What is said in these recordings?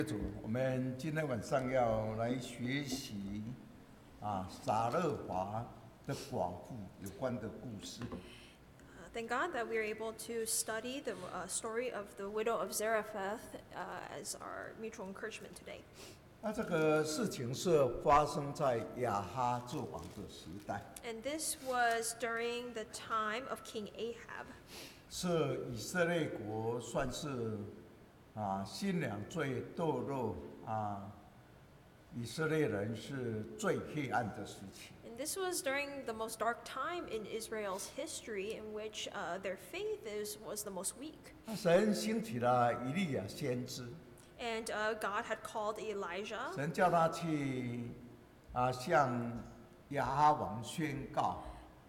主，我们今天晚上要来学习撒勒法的寡妇有关的故事。 Thank God that we are able to study the story of the widow of Zarephath as our mutual encouragement today. 这个事情是发生在亚哈做王的时代， And this was during the time of King Ahab. 是以色列国算是信仰最堕落以色列人是最黑暗的时期。 And this was during the most dark time in Israel's history in which their faith was the most weak. 神兴起了以利亚先知， And God had called Elijah. 神叫他去向亚哈王宣告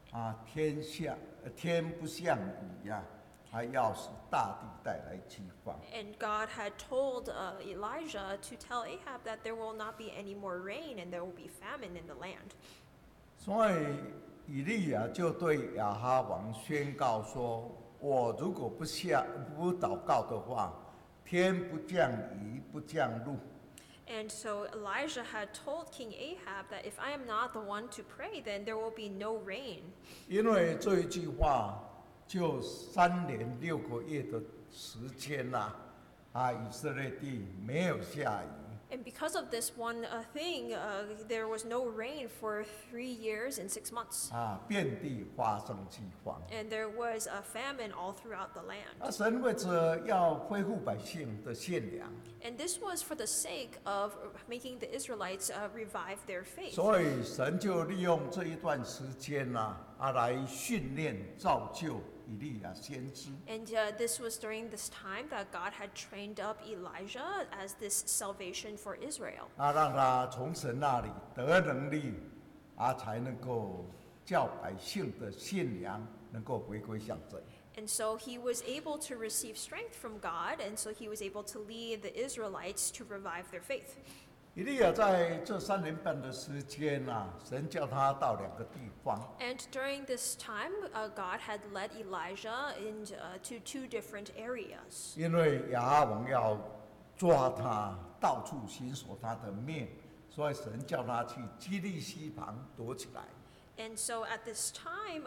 天不像雨还要使大地带来饥荒。 And God had told Elijah to tell Ahab that there will not be any more rain and there will be famine in the land. 所以以利亚就对亚哈王宣告说：“我如果不祷告的话，天不降雨，不降露。” And so Elijah had told King Ahab that if I am not the one to pray, then there will be no rain. 因为这一句话，就3年6个月的时间以色列地没有下雨。 And because of this one thing, there was no rain for 3 years and 6 months. 遍地发生饥荒。 And there was a famine all throughout the land. 神为着要恢复百姓的信仰， And this was for the sake of making the Israelites revive their faith. 所以神就利用这一段时间来训练造就以利亚先知。 And this was during this time that God had trained up Elijah as this salvation for Israel. 让他从神那里得能力，才能够叫百姓的信仰能够回归向神。 And so he was able to receive strength from God, and so he was able to lead the Israelites to revive their faith. 以利亚在这3年半的时间神叫他到2个地方。 And during this time, God had led Elijah into 2 different areas. 因为亚哈王要抓他，到处寻索他的命，所以神叫他去基利西旁躲起来。 And so at this time,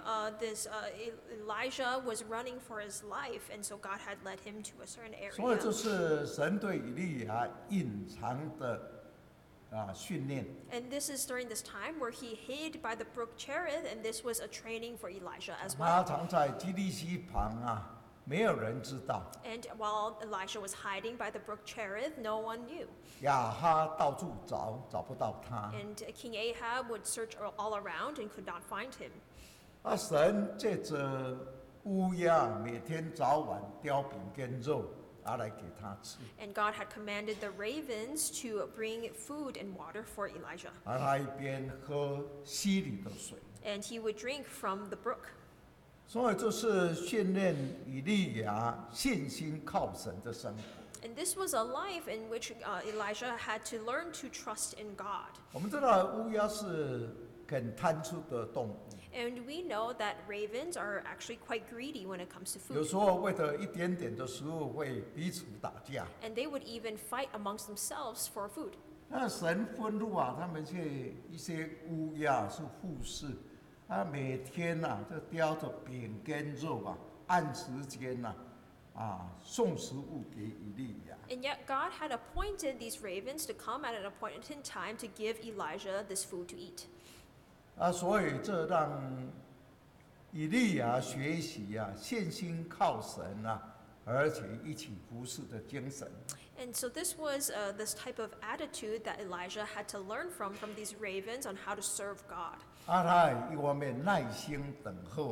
Elijah was running for his life, and so God had led him to a certain 所以这 area. 是神对以利亚隐藏的训练。 And this is during this time where he hid by the brook Cherith, and this was a training for Elijah as 他 well. 藏在基利西旁没有人知道。 And while Elisha was hiding by the brook Cherith, no one knew. 亚哈到处找不到他。 And King Ahab would search all around and could not find him. 神借着乌鸦每天早晚叼饼跟肉来给他吃， And God had commanded the ravens to bring food and water for Elijah. 他一边喝溪里的水。 And he would drink from the brook. 所以这是训练以利亚信心靠神的生活。 And this was a life in which Elijah had to learn to trust in God. 我们知道乌鸦是很贪吃的动物， And we know that ravens are actually quite greedy when it comes to 有 food. 时候为了一点点的食物会彼此打架。 And they would even fight amongst themselves for food. 那神吩咐他们去一些乌鸦是护士，每天就叼着饼跟肉按时间送食物给以利亚。 And yet God had appointed these ravens to come at an appointed time to give Elijah this food to eat. 所以这让以利亚学习信心靠神而且一起服侍的精神。 And so this was this type of attitude that Elijah had to learn from these ravens on how to serve God. 他一方面耐心等候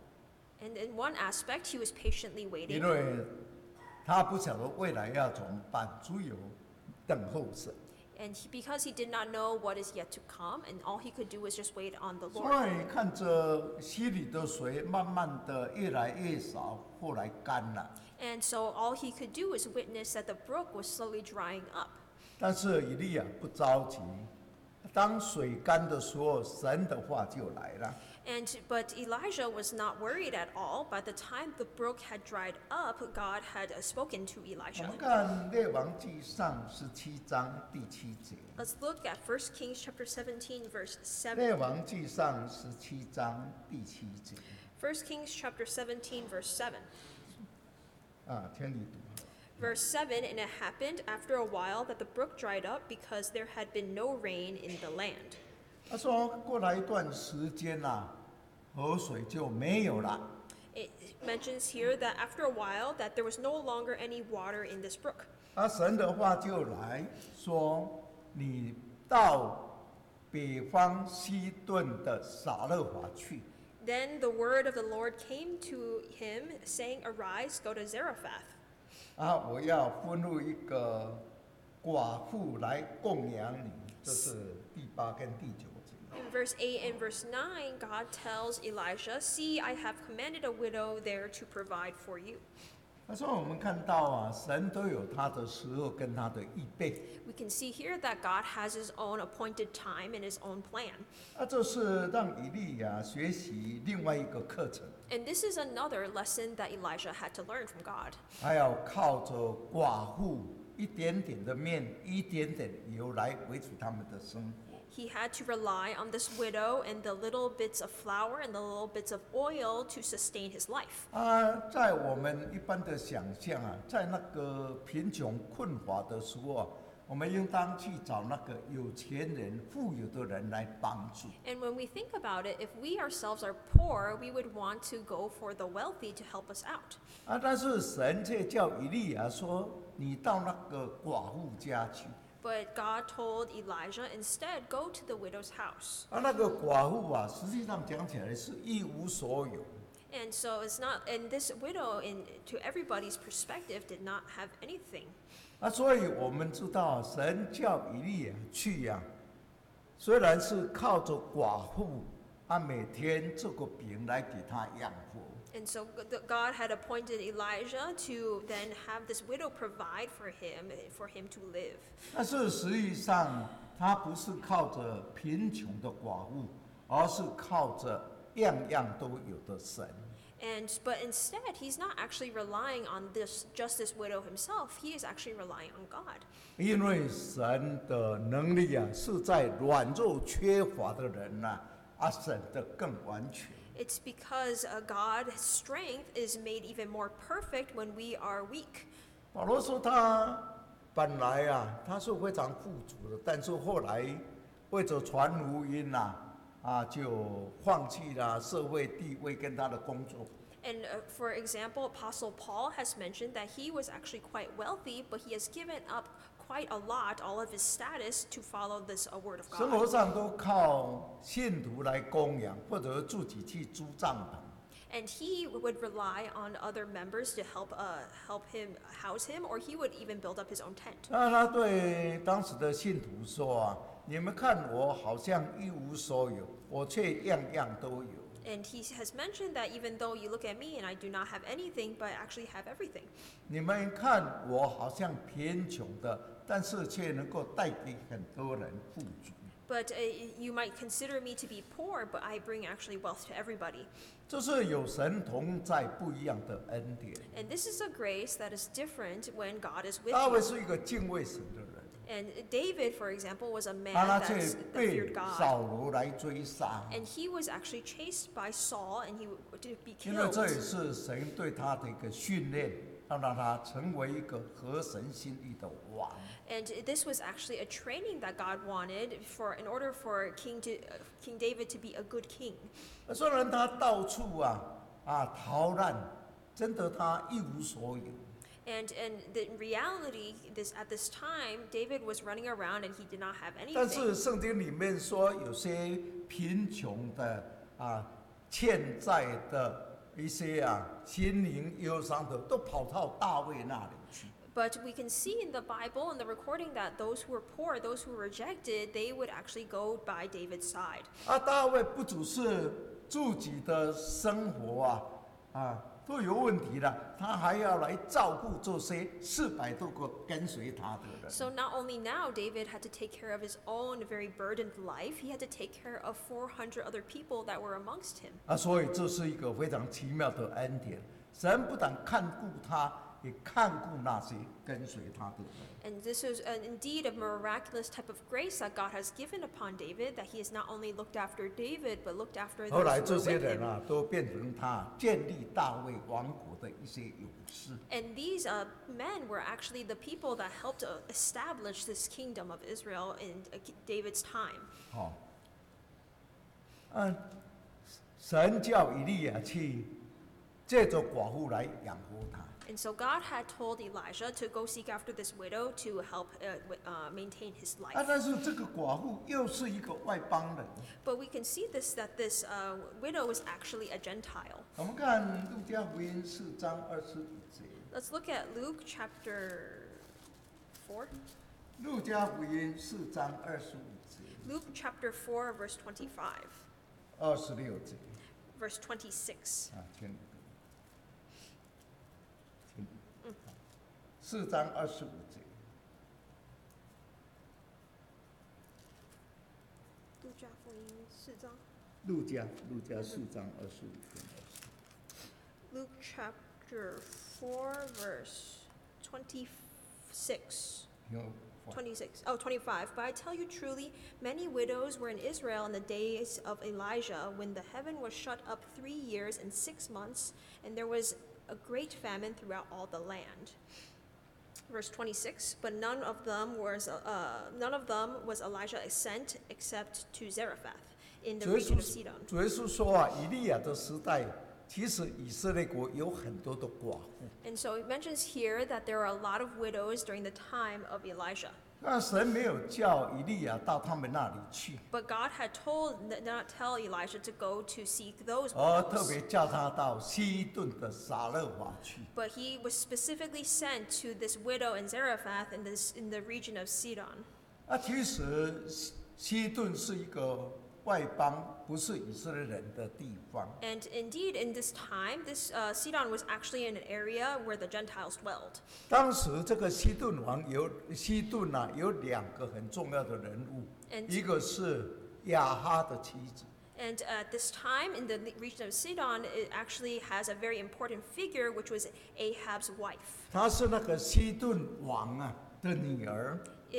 And in one aspect, he was patiently 因 waiting. 为他不晓得未来要怎么办，只有等候神。 And because he did not know what is yet to come, and all he could do was just wait on the 所 Lord. 以看着溪里的水慢慢的越来越少，后来干了。 And so all he could do was witness that the brook was slowly drying up. 但是以利亚不着急， 当水干的时候，神的话就来了。 But Elijah was not worried at all. By the time the brook had dried up, God had spoken to 我 Elijah. 们看列王记上17章第7节。 Let's look at 1 Kings chapter 17, verse 列 7. 王记上17章第7节。 1 Kings chapter 17, verse 7. 听你读。 Verse 7, and it happened after a while that the brook dried up because there had been no rain in the land. 他说过了一段时间河水就没有了。 It mentions here that after a while that there was no longer any water in this brook. 神的话就来说，你到北方西顿的撒勒法去。 Then the word of the Lord came to him, saying, Arise, go to Zarephath. 我要吩咐一个寡妇来供养你，这是第8跟第9节。 In verse 8 and verse 9, God tells Elijah, See, I have commanded a widow there to provide for you. 他说我们看到神都有他的时候跟他的预备。 We can see here that God has his own appointed time and his own plan. 这是让以利亚学习另外一个课程。 And this is another lesson that Elijah had to learn from God. 他要靠着寡妇一点点的面，一点点油来维持他们的生活。 He had to rely on this widow and the little bits of flour and the little bits of oil to sustain his life. 在我们一般的想象在那个贫穷困乏的时候我们应当去找那个有钱人、富有的人来帮助。 And when we think about it, if we ourselves are poor, we would want to go for the wealthy to help us out. 但是神却叫以利亚说：“你到那个寡妇家去。” But God told Elijah, instead, go to the widow's house. 那个寡妇实际上讲起来是一无所有。 And so it's not, and this widow, to everybody's perspective, did not have anything. 所以我们知道神叫以利亚去虽然是靠着寡妇每天这个饼来给他养活。 And so God had appointed Elijah to then have this widow provide for him to live. 但是实际上，他不是靠着贫穷的寡妇，而是靠着样样都有的神。 But instead, he's not actually relying on just this widow himself. He is actually relying on God. 因为神的能力是在软弱缺乏的人神的更完全。 It's because God's strength is made even more perfect when we are weak. 保罗说他本来他是非常富足的，但是后来为着传福音就放弃了社会地位跟他的工作。 And for example, Apostle Paul has mentioned that he was actually quite wealthy, but he has given up quite a lot, all of his status, to follow this word of 生活 God. 上都靠信徒来供养，或者自己去租帐篷。 And he would rely on other members to help him house him, or he would even build up his own tent. 他对当时的信徒说你们看我好像一无所有，我却样样都有。 And he has mentioned that even though you look at me and I do not have anything, but I actually have everything. 你们看我好像贫穷的，但是却能够带给很多人富足。 But you might consider me to be poor, but I bring actually wealth to everybody. 这是有神同在不一样的恩典。 And this is a grace that is different when God is with 大卫 you. 是一个敬畏神的人， And David, for example, was a man 他却 that 被 feared God. 扫罗来追杀， And he was actually chased by Saul and he would be 因为这也 killed. 是神对他的一个训练，要让他成为一个合神心意的王。 And this was actually a training that God wanted in order for King David to be a good king. 虽然他到处逃难，真的他一无所有。 And in reality, at this time, David was running around and he did not have 但是 anything. 圣经里面说，有些贫穷的欠债的一些心灵忧伤的，都跑到大卫那里去。 But we can see in the Bible, in the recording, that those who were poor, those who were rejected, they would actually go by David's side. 大卫不只是自己的生活都有问题了，他还要来照顾这些400多个跟随他的人。 So not only now David had to take care of his own very burdened life, he had to take care of 400 other people that were amongst him. 所以这是一个非常奇妙的恩典。神不但看顾他，也看顾那些跟随他的人。 And this is indeed a miraculous type of grace that God has given upon David, that he has not only looked after David, but looked after 后来 those 这 who 些 were with 人 him. 都变成他建立大卫王国的一些勇士。 And these men were actually the people that helped establish this kingdom of Israel in David's time. 神叫以利亚去借着寡妇来养活他。 And so God had told Elijah to go seek after this widow to help maintain his life. 但是这个寡妇又是一个外邦人。 But we can see that this widow was actually a Gentile. 我们看路加福音4章25节。 Let's look at Luke chapter 4. 路加福音4章25节。 Luke chapter 4, verse 25, 26节。 verse 26. 4章25节。路加4章25节。 Luke chapter 4, verse 26. 25. But I tell you truly, many widows were in Israel in the days of Elijah, when the heaven was shut up 3 years and 6 months, and there was a great famine throughout all the land. Verse 26. But none of them was Elijah sent except to Zarephath in the region of Sidon. 主耶稣说以利亚的时代，其实以色列国有很多的寡妇。 And so it mentions here that there are a lot of widows during the time of Elijah. 那神没有叫以利亚到他们那里去， But God had not tell Elijah to go to seek those 特 widows. 别叫他到西顿的撒勒法去。 But he was specifically sent to this widow in Zarephath in the region of Sidon. 其实西顿是一个外邦，不是以色列人的地方。 And indeed, in this time, this Sidon was actually in an area where the Gentiles dwelled. 当时这个西顿有2个很重要的人物， And- 一个是亚哈的妻子， And at this time, in the region of Sidon, it actually has a very important figure, which was Ahab's wife. 她是那个西顿王的女儿，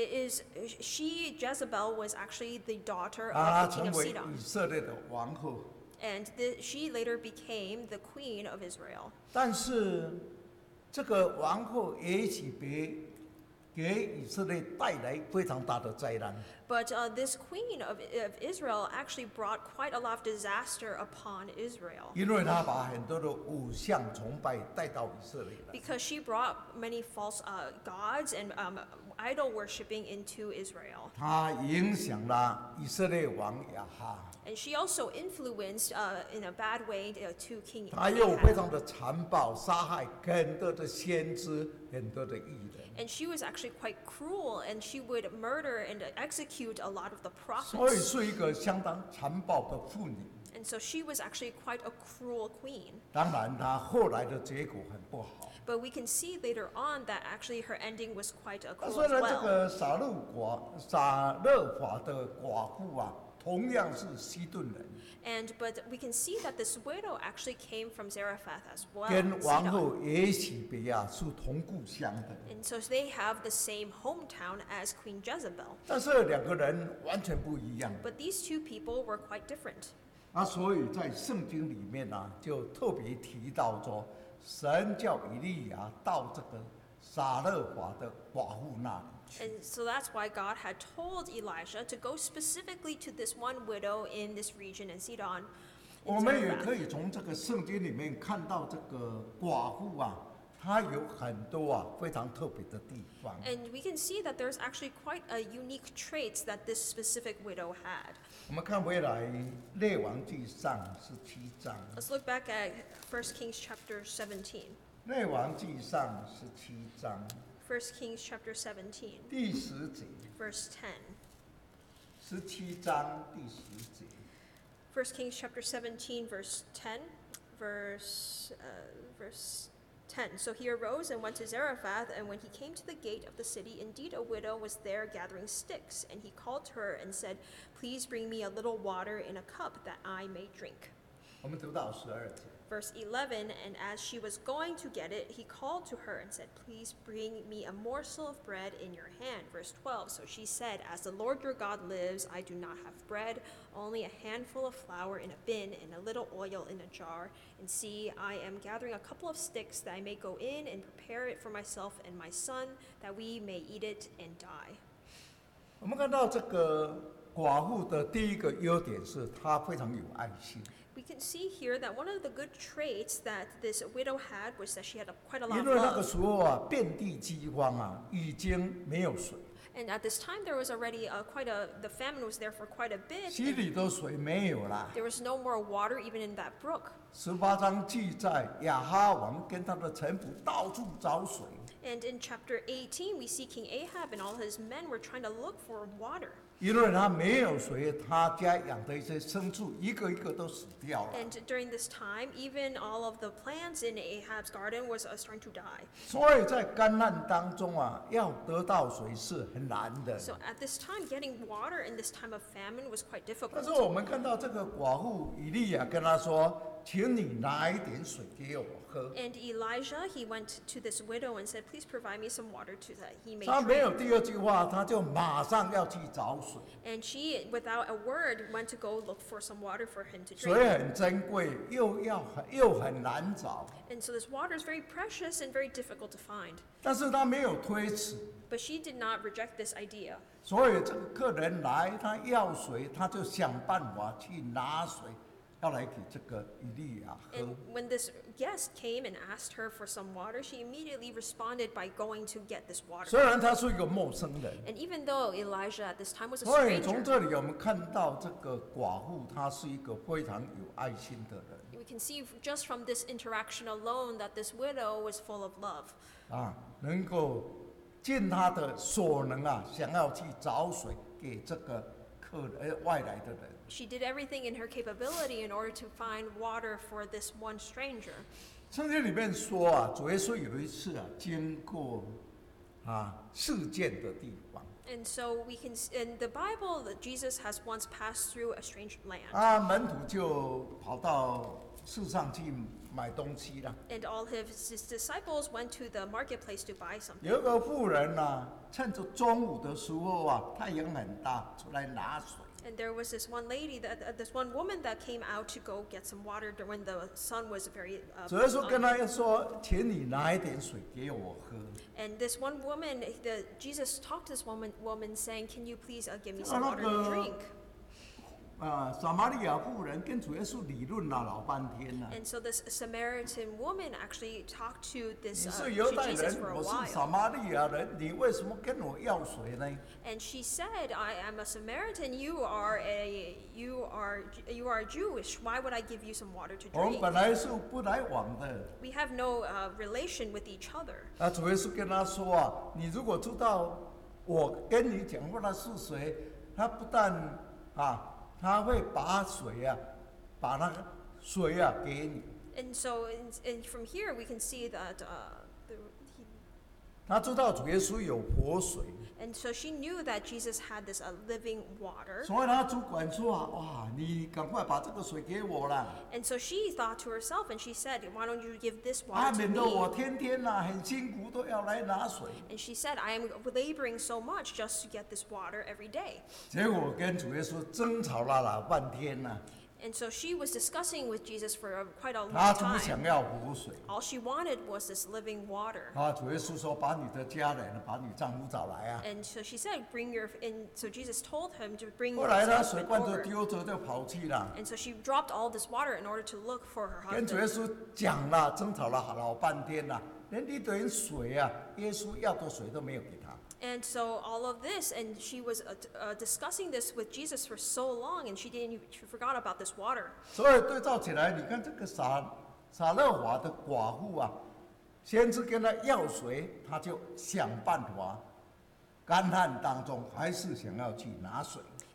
Jezebel, was actually the daughter 她 of the king 成 of 为 Sidon. 以色列的王后。 And she later became the queen of Israel. 但是这个王后也许给以色列带来非常大的灾难。 But this queen of Israel actually brought quite a lot of disaster upon Israel. 因为她把很多的偶像崇拜带到以色列来。 Because she brought many false gods and idol worshipping into Israel. 她影响了以色列王亚哈， And she also influenced in a bad way to King 她又非 Ahab. 常的残暴，杀害很多的先知，很多的艺人。 And she was actually quite cruel, and she would murder and execute a lot of the 所以 prophets. 是一个相当残暴的妇女。 And so she was actually quite a cruel queen. 当然，她后来的结果很不好。 But we can see later on that actually her ending was quite a 那 cruel 虽 as 然这 well. 个撒勒法的寡妇同样是西顿人， But we can see that this widow actually came from Zarephath as well. 跟王 Sidon. 后耶喜别是同故乡的。 And so they have the same hometown as Queen Jezebel. 但是2个人完全不一样。 But these two people were quite different. 所以在圣经里面就特别提到说，神叫以利亚到这个撒勒法的寡妇那里去。 And so that's why God had told Elijah to go specifically to this one widow in this region in Sidon. 我 In 们也可 Zarephath. 以从这个圣经里面看到这个寡妇她有很多非常特别的地方。 And we can see that there's actually quite a unique traits that this specific widow had. 我们看回来列王记上17章， Let's look back at 1 Kings chapter 17. 列王记上17章 1 Kings chapter 17, 第10节， verse 10. 17章第10节。 1 Kings chapter 17, verse 10, verse verse 10. So he arose and went to Zarephath, and when he came to the gate of the city, indeed a widow was there gathering sticks. And he called to her and said, Please bring me a little water in a cup that I may drink. 我们读到12节。 Verse 11, and as she was going to get it, he called to her and said, Please bring me a morsel of bread in your hand. Verse 12, so she said, As the Lord your God lives, I do not have bread, only a handful of flour in a bin and a little oil in a jar. And see, I am gathering a couple of sticks that I may go in and prepare it for myself and my son, that we may eat it and die. 我们看到这个寡妇的第一个优点是她非常有爱心。 We can see here that one of the good traits that this widow had was that she had quite a lot 因 of 为那个 love. 时候啊，遍地饥荒啊，已经没有水， And at this time, there was already the famine was there for quite a bit. 溪里的水没有啦。 There was no more water even in that brook. 18章记载，亚哈王跟他的臣仆到处找水， And in chapter 18, we see King Ahab and all his men were trying to look for water. 因为他没有水，他家养的一些牲畜一个一个都死掉了。 And during this time, even all of the plants in Ahab's garden was starting to die. 所以在干旱当中啊，要得到水是很难的。 So at this time, getting water in this time of famine was quite 但是 difficult. 我们看到这个寡妇以利亚跟他说：“请你拿一点水给我喝。” And Elijah, he went to this widow and said, Please provide me some water so that he may 他没 drink. 有第二句话，他就马上要去找水。 And she, without a word, went to go look for some water for him to 水 drink. 很珍贵，又很难找， And so this water is very precious and very difficult to find. 但是他没有推辞。 But she did not reject this idea. 所以这个客人来，他要水，他就想办法去拿水，要来给这个以利亚喝。 And when this guest came and asked her for some water, she immediately responded by going to get this water. 虽然他是一个陌生人， And even though Elijah at this time was a 所以从 stranger, 这里我们看到这个寡妇，她是一个非常有爱心的人 we can see just from this interaction alone that this widow was full of love. 啊，能够尽她的所能啊，想要去找水给这个外来的人。 She did everything in her capability in order to find water for this one stranger. 圣经里面说啊，主耶稣有一次啊，经过事件的地方 And so we can, in the Bible, that Jesus has once passed through a strange land. 啊，门徒就跑到市上去买东西了。 And all his disciples went to the marketplace to buy something. 有一个妇人啊，趁着中午的时候啊，太阳很大，出来拿水。 And there was this one lady, this one woman that came out to go get some water when the sun was very 主耶稣跟他说：“请你拿一点水给我喝。” And this one woman, Jesus talked to this woman saying, Can you please give me 啊 some 那 water to 个 drink? 撒玛利亚妇人跟主耶稣理论了老半天了。 And so this Samaritan woman actually talked to 你 this 是犹 to 太 Jesus 人， for a 我是撒 while. 玛利亚人，你为什么跟我要水呢？ And she said, I am a Samaritan, you are Jewish, why would I give you some water to 我们 drink? 本来是不来往的。 We have no relation with each other. 那主耶稣跟他说啊，你如果知道我跟你讲话的是谁，他不但他会把水啊，把那个水啊给你。 And so and from here we can see that he 他知道主耶稣有活水， And so she knew that Jesus had this living water. 所以他主管说啊，哇，你赶快把这个水给我啦， And so she thought to herself and she said, Why don't you give this 啊， water to 免得我 me? 天天很辛苦都要来拿水。 And she said, I am laboring so much just to get this water every day. 结果跟主耶稣争吵了老半天呐、 And so she was discussing with Jesus for quite a 他 long 只想 time. 要活水。 All she wanted was this living water. 主耶稣说：“把你的家人，把你丈夫找来啊。” And so she said, and so Jesus told him to bring 后 his 来他水 husband 罐就 over. 丢着就跑去了， And so she dropped all this water in order to look for her 跟主耶 husband. 稣讲了，争吵了老半天了，连一点水啊，耶稣要的水都没有给他。 And so all of this, and she was discussing this with Jesus for so long, and she forgot about this water. 所以对照起来，你看这个撒勒法的寡妇啊，先是跟他要水，他就想办法，干旱当中还是想要去拿水。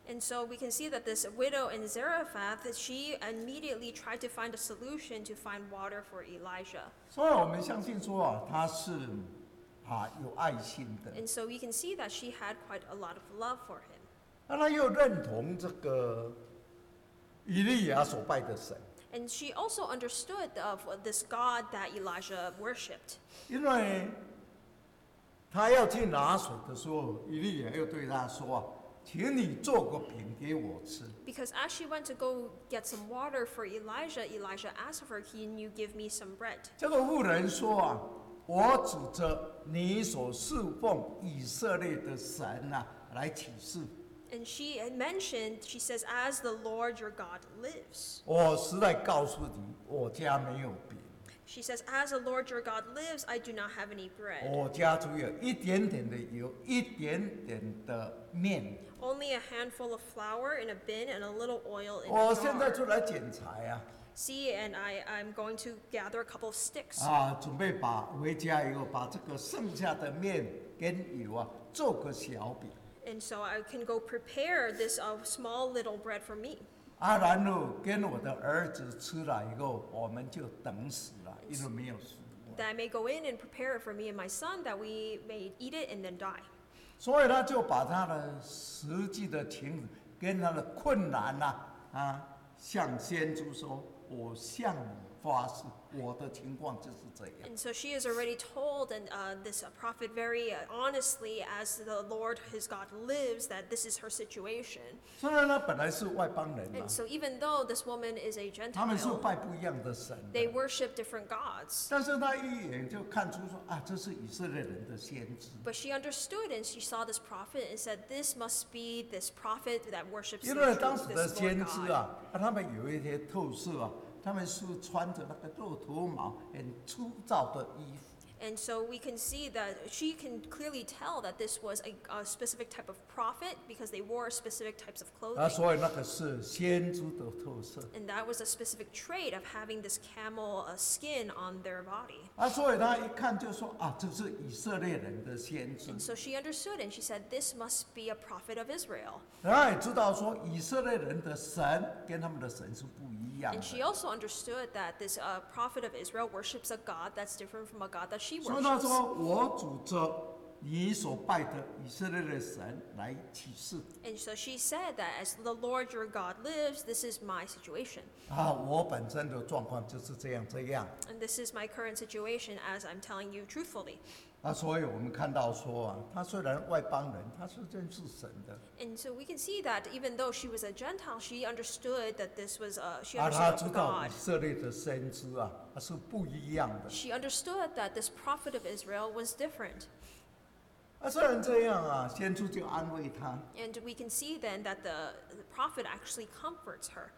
And so we can see that this widow in Zarephath, that she immediately tried to find a solution to find water for Elijah. 所以我们相信说啊，他是有爱心的， And so we can see that she had quite a lot of love for him. 那他又认同这个以利亚所拜的神， And she also understood of this God that Elijah worshipped. 因为他要去拿水的时候，以利亚又对他说啊，请你做个饼给我吃。 Because as she went to go get some water for Elijah, Elijah asked of her, "Can you give me some bread?" 这个妇人说啊，我指着你所侍奉以色列的神啊来起誓， And she had mentioned, she says, "As the Lord your God lives." 我实在告诉你，我家没有饼， She says, "As the Lord your God lives, I do not have any bread. 我家只有一点点的油，一点点的面。 Only a handful of flour in a bin and a little oil in 我 a 现在 jar. 出来捡柴啊， See, and I'm going to gather a couple of sticks." 准备回家以后，把这个剩下的面跟油啊，做个小饼。 And so I can go prepare this small little bread for me. 然后跟我的儿子吃了以后，我们就等死了，因为没有食物。 That I may go in and prepare it for me and my son, that we may eat it and then die. 所以他就把他的实际的情形跟他的困难向先知说：“我向你发誓，我的情况就是这样。” And so she has already told this prophet very honestly, as the Lord his God lives, that this is her situation. 虽然他本来是外邦人嘛 And，so even though this woman is a 他们是 Gentile, 拜不一样的神的 they worship different gods. 但是他一眼就看出说这是以色列人的先知， But she understood and she saw this prophet and said, "This must be this prophet that worships 因 the 为 true, 当时的 this 先 Lord 知 God." 他们有一些特色他们是穿着那个肉头毛很粗糙的衣服。 And so we can see that she can clearly tell that this was a specific type of prophet because they wore specific types of clothing. 所以那个是先知的特色。 And that was a specific trait of having this camel skin on their body. 所以他一看就说这是以色列人的先知。 And so she understood and she said, "This must be a prophet of Israel." 他也知道说以色列人的神跟他们的神是不一样 And 的。 she also understood that this prophet of Israel worships a God that's different from a God that she 所以他 worships. 说：“我主着你所拜的以色列的神来起誓 And so she said that as the Lord your God lives, this is my situation. 我本身的状况就是这样。 And this is my current situation as I'm telling you truthfully. 所以我们看到说他虽然外邦人，他是认识神的。 And so we can see that even though she was a Gentile, she understood that this was, she 他 understood 知 of 道以 God. 色列的先知他是不一样的。 She understood that this prophet of Israel was different. 虽然这样先知就安慰他。 And we can see then that the prophet actually comforts her.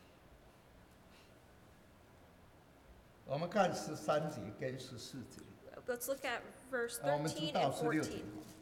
我们看13节跟14节。 Let's look at verse 我们知 13 道 and 16节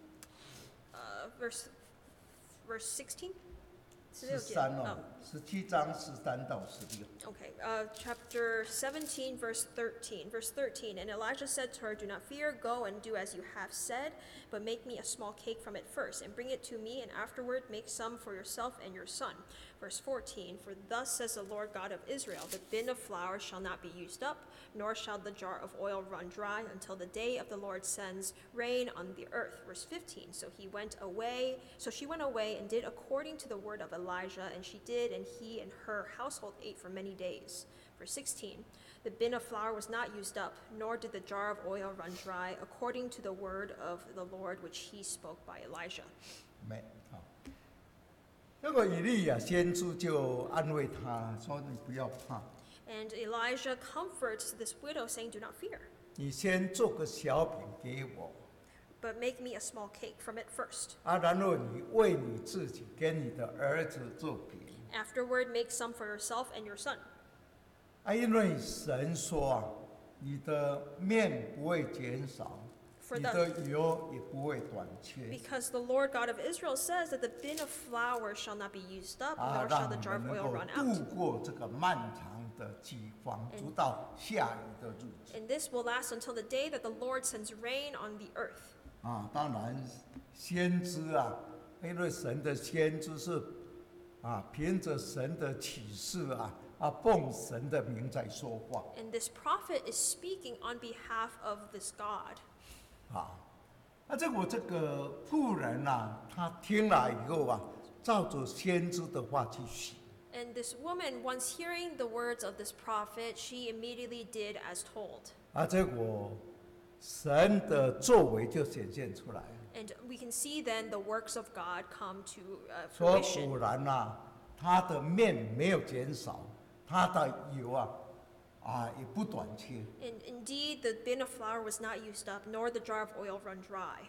14. Verse 16? 13 Oh. 17章13到16。 Okay, chapter 17, verse 13. Verse 13, and Elijah said to her, "Do not fear, go and do as you have said, but make me a small cake from it first, and bring it to me, and afterward make some for yourself and your son." Verse 14, for thus says the Lord God of Israel, the bin of flour shall not be used up, nor shall the jar of oil run dry until the day of the Lord sends rain on the earth. Verse 15, so she went away and did according to the word of Elijah, and she did, and he and her household ate for many days. Verse 16, the bin of flour was not used up, nor did the jar of oil run dry, according to the word of the Lord which he spoke by Elijah. 这个以利亚先知就安慰他说：“你不要怕， And Elijah comforts this widow, saying, "Do not fear, 你先做个小饼给我， but make me a small cake from it first. 然后你为你自己跟你的儿子做饼。 Afterward, make some for yourself and your son." 因为神说你的面不会减少， For 你 the- 的油也不会短缺， Because the Lord God of Israel says that the bin of flour shall not be used up, nor shall 让 the 你 jar 们 of 能 oil 够 run 度 out. 过这个漫长的饥荒，直到下雨的日子。 And this will last until the day that the Lord sends rain on the earth. 当然，先知因为神的先知是凭着神的启示奉神的名在说话 And this prophet is speaking on behalf of this God. 这个妇人她听了以后照着先知的话去行。 And this woman, once hearing the words of this prophet, she immediately did as told. 结果神的作为就显现出来了。 And we can see then the works of God come to 说 fruition. 果然他的面没有减少，他的油也不短缺 And indeed, the bin of flour was not used up, nor the jar of oil run dry.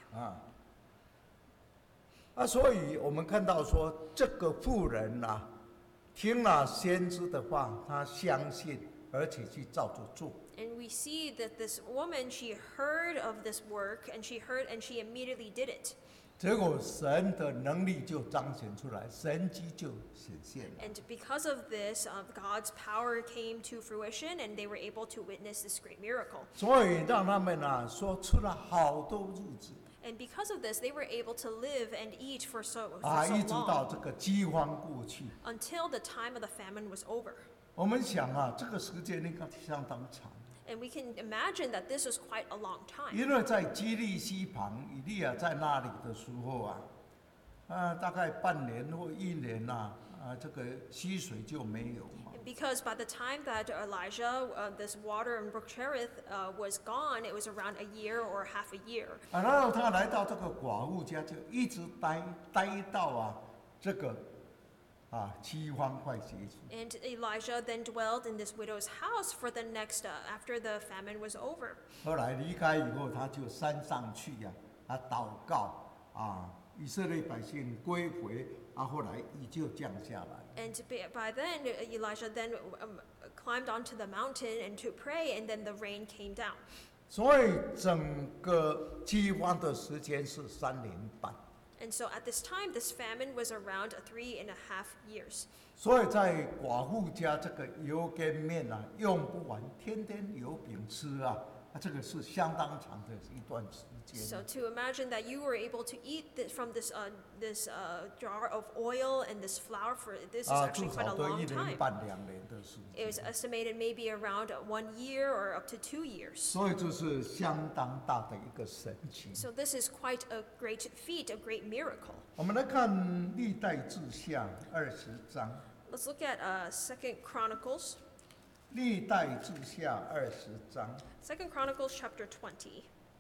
所以我们看到说这个妇人听了先知的话，她相信，而且去照着做。 And we see that this woman, she heard of this work, and she immediately did it. 结果神的能力就彰显出来，神迹就显现了。 And because of this, God's power came to fruition, and they were able to witness this great miracle. 所以让他们说出了好多日子 And because of this, they were able to live and eat for so 一直到 long, 这个饥荒过去。 until the time of the famine was over. 我们想这个时间应该相当长。 And we can imagine that this was quite a long time. 因为在基利西旁，以利亚在那里的时候大概半年或1年这个溪水就没有嘛。 Because by the time that Elijah, this water in Brook Cherith was gone, it was around a year or half a year. 然后他来到这个寡妇家，就一直待到这个饥荒快结束。 And Elijah then dwelled in this widow's house for the next, after the famine was over. 后来离开以后，他就山上去祷告以色列百姓归回后来雨就降下来。 And by then, Elijah then climbed onto the mountain and to pray, and then the rain came down. 所以整个饥荒的时间是3年半。 And so at this time, this famine was around 3.5 years. 所以在寡妇家这个油跟面用不完，天天有饼吃这个是相当长的一段时间。 So to imagine that you were able to eat from this jar of oil and this flour for this is 至 actually quite 少 a 都1 long 年 time. 半2年的时 It was 间。 estimated maybe around 1 year or up to 2 years. 所以这是相当大的一个神奇。 So this is quite a great feat, a great miracle. 我们来看历代志下20章， Let's look at 2 Chronicles. 历代志下20章 2 Chronicles chapter 20.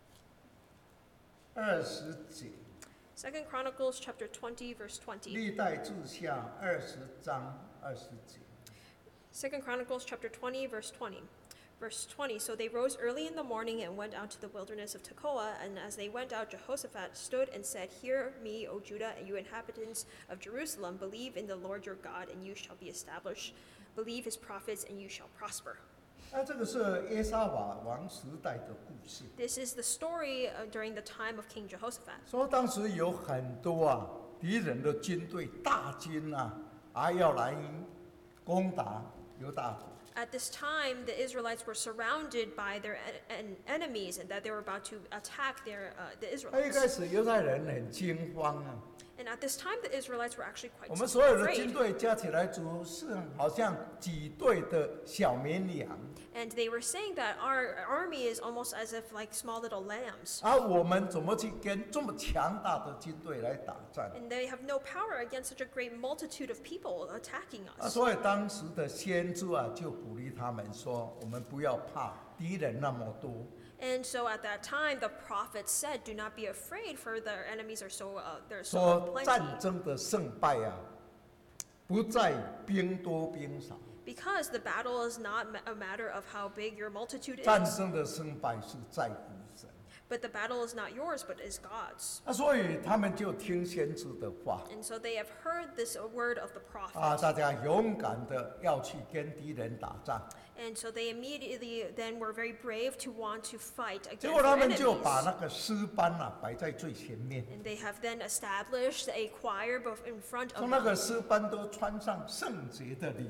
20节， 2 Chronicles chapter 20, verse 20. 历代志下20章20节。 2 Chronicles chapter 20, verse 20. Verse 20, so they rose early in the morning and went out to the wilderness of Tekoa, and as they went out, Jehoshaphat stood and said, Hear me, O Judah, and you inhabitants of Jerusalem, believe in the Lord your God, and you shall be established. Believe his prophets, and you shall prosper. 这个是耶沙法王时代的故事。 This is the story during the time of King Jehoshaphat. 说当时有很多敌人的军队大军要来攻打犹大国。 At this time, the Israelites were surrounded by their enemies, and that they were about to attack the 一 Israelites. 开始犹太人很惊慌 And at this time, the Israelites were actually 我 quite 们所有的军 afraid. 队加起来是好像几队的小绵羊 And they were saying that our army is almost as if like small little lambs. 我们怎么去跟这么强大的军队来打仗 And they have no power against such a great multitude of people attacking us. 所以当时的先知就鼓励他们说，我们不要怕敌人那么多 And so at that time, the prophet said, Do not be afraid, for their enemies are they're so 说战 plenty. 争的胜败不在兵多兵少 Because the battle is not a matter of how big your multitude 战 is, 争的胜败是在乎神 but the battle is not yours, but is God's. 所以他们就听先知的话 And so they have heard this word of the prophet. 大家勇敢的要去跟敌人打仗 And so they immediately then were very brave to want to fight 结 against 果他 their 们就把 enemies. 那个诗班摆在最前面 And they have then established a choir both in front 说 of 那个 them. 诗班都穿上圣洁的礼服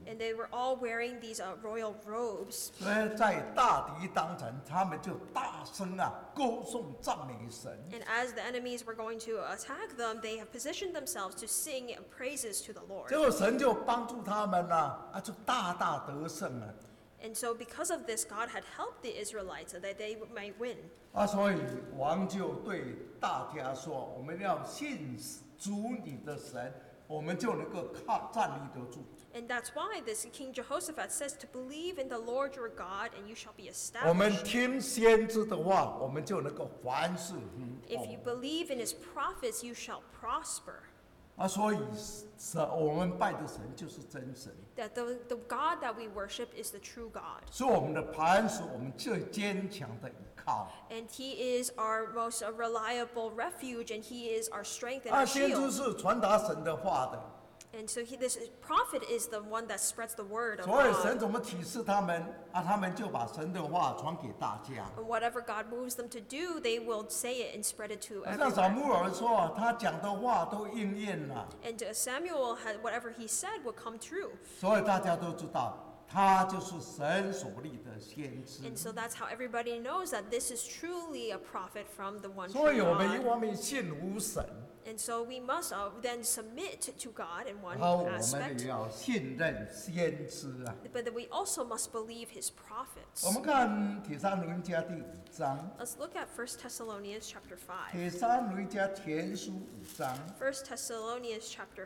And they were all wearing these royal robes. 所以在大敌当前，他们就大声歌颂赞美神。 And as the enemies were going to attack them, they have positioned themselves to sing praises to the 结 Lord. 果神就帮助他们就大大得胜了。 And so because of this, God had helped the Israelites so that they might win. 所以王就对大家说：“我们要信主你的神，我们就能够站立得住。 And that's why this King Jehoshaphat says to believe in the Lord your God and you shall be 我们 established. 听先知的话，我们就能够凡事 If you believe in his prophets, you shall prosper. 所以我们拜的神就是真神， That the God that we worship is the true God. 是我们的磐石，我们最坚强的依靠。 And he is our most reliable refuge, and he is our strength and our 先知 shield. 是传达神的话的， And so this prophet is the one that spreads the word of 所以神 God. 怎么启示他们他们就把神的话传给大家。 And whatever God moves them to do, they will say it and spread it to 像撒 everyone. 母耳说他讲的话都应验了， And Samuel had whatever he said would come true. 所以大家都知道他就是神所立的先知。 And so that's how everybody knows that this is truly a prophet from the one 所以 true 我们一 God. 方面信服神， And so we must then submit to God in one 然后我们 aspect. 也要信任先知。 But then we also must believe his 我 prophets. 们看帖撒罗尼迦第5章， Let's look at 1 Thessalonians chapter 5. 帖撒罗尼迦前书5章 1 Thessalonians chapter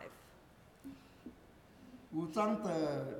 5. ，5章的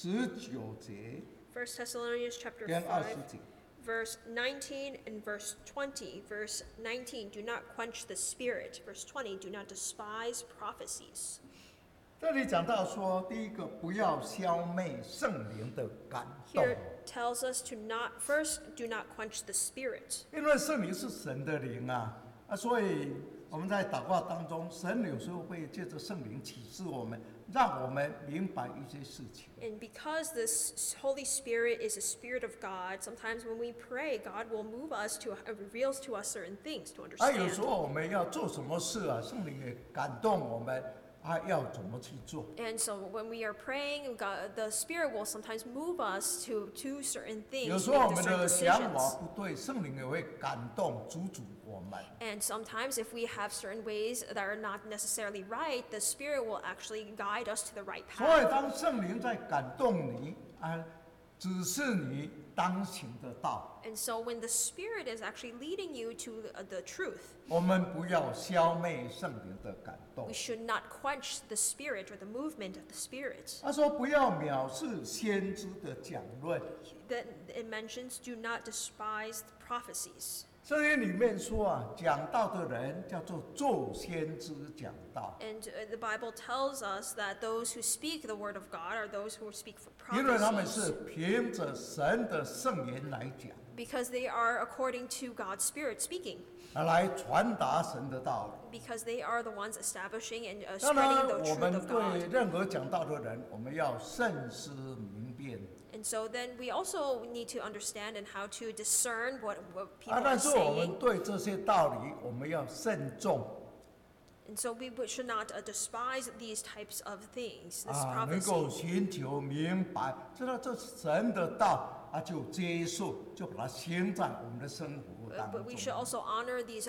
19节 1 Thessalonians chapter 跟 5, 20节。 verse 19 and verse 20. Verse 19, do not quench the spirit. Verse 20, do not despise prophecies. 这里讲到说，第一个不要消灭圣灵的感动， Here it tells us to not, first, do not quench the spirit. 因为圣灵是神的灵所以我们在祷告当中，神有时候会借着圣灵启示我们，让我们明白一些事情。 And because this Holy Spirit is a spirit of God, sometimes when we pray, God will move us to, reveals to us certain things to 有时 understand. 候我们要做什么事圣灵也感动我们要怎么去做。 And so when we are praying, God, the Spirit will sometimes move us to certain 有 things, 时候我 make 们 certain 的想法 decisions. 不对，圣灵也会感动主我们。 And sometimes if we have certain ways that are not necessarily right, the Spirit will actually guide us to the right 所以 path. 当圣灵在感动你指示你当行的道， And so when the Spirit is actually leading you to the truth, 我们不要消灭圣灵的感动 we。should not quench the Spirit or the movement of the Spirit. 他说不要藐视先知的讲论。 Then it mentions, do not despise the prophecies. 圣经里面说讲道的人叫做做先知讲道， And the Bible tells us that those who speak the word of God are those who speak for 因为他们 prophecies. 是凭着神的圣言来讲， Because they are according to God's Spirit speaking. 来传达神的道理。 Because they are the ones establishing and 当然 spreading，the 我 truth 们 of 对 God. 任何讲道的人，我们要慎思明辨。 And so then we also need to understand and how to discern what people are 但是我 saying. 们对这些道理，我们要慎重 And so we should not despise these types of things, this 能够 prophecy. 寻求明白，知道这是神的道就接受，就把它行在我们的生活当 But we 中。 should also honor these